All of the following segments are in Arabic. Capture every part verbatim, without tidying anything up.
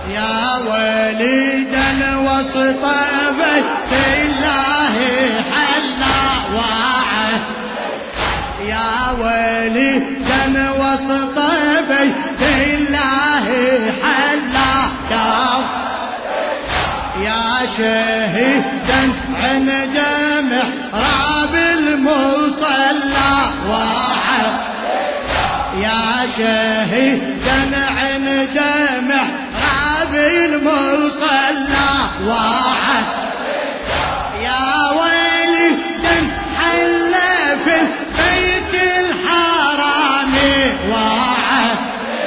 يا وليدا وسط بيت الله حلا وعد يا وليدا وسط بيت الله حلا يا شهيدا عند محراب المصلى وعد يا شهيدا عند محراب المصلى وعد يا وليدا حل في البيت الحرام وعد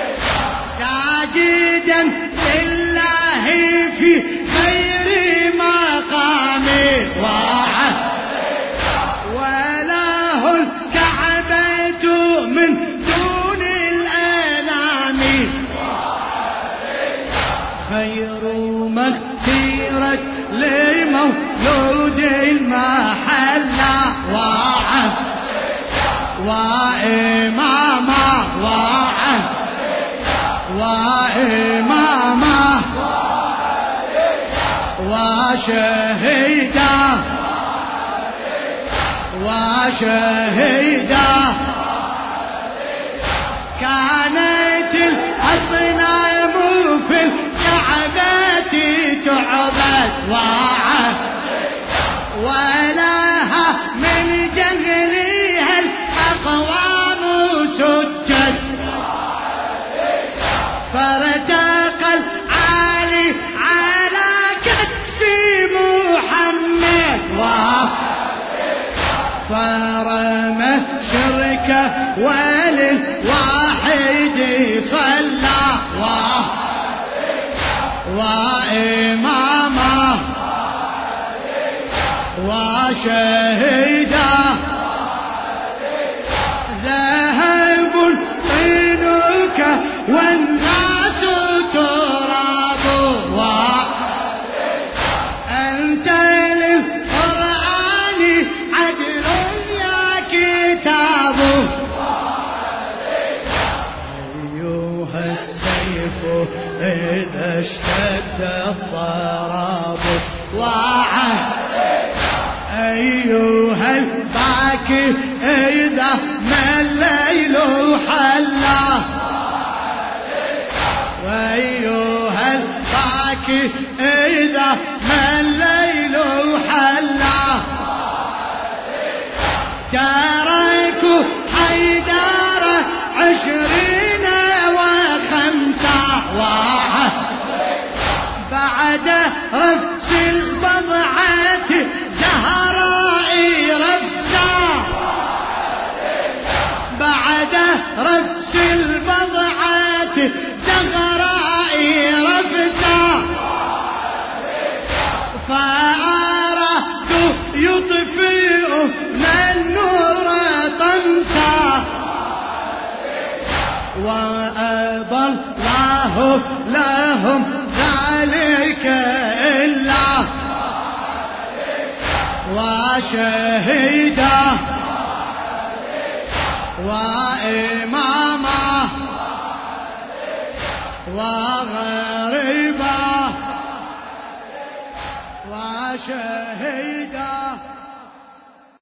ساجدا لله في غير مقام وعد وله الكعبة من دون الأنام خير مغفرة لمولود المحلى وعد وإماما وعد وإماما وشهيدا وشهيدا كانت الأصنام في الكعبة تعبد وعد ولها من جهلها الأقوام سجد فارتقى العالي على كتف محمد فرمى شركه وللواحد صلى وإمامه وشهيدا ذهب طينك والناس تراب أنت للقرآن عدل يا كتاب أيها السيف إذا اشتد الضراب وعد أيها الباكي إذا ما الليل حلا وأيها الباكي إذا ما الليل حلا تركوا حيدار عشرين وخمسة وعد بعد رفس البضعة زهراء رفسا بعد رفس البضعة زهراء رفسا فأرادوا يطفئوا النور طمسا وأبى الله لهم ذلك إلا وشهيدا وإماما وغريبا وشهيدا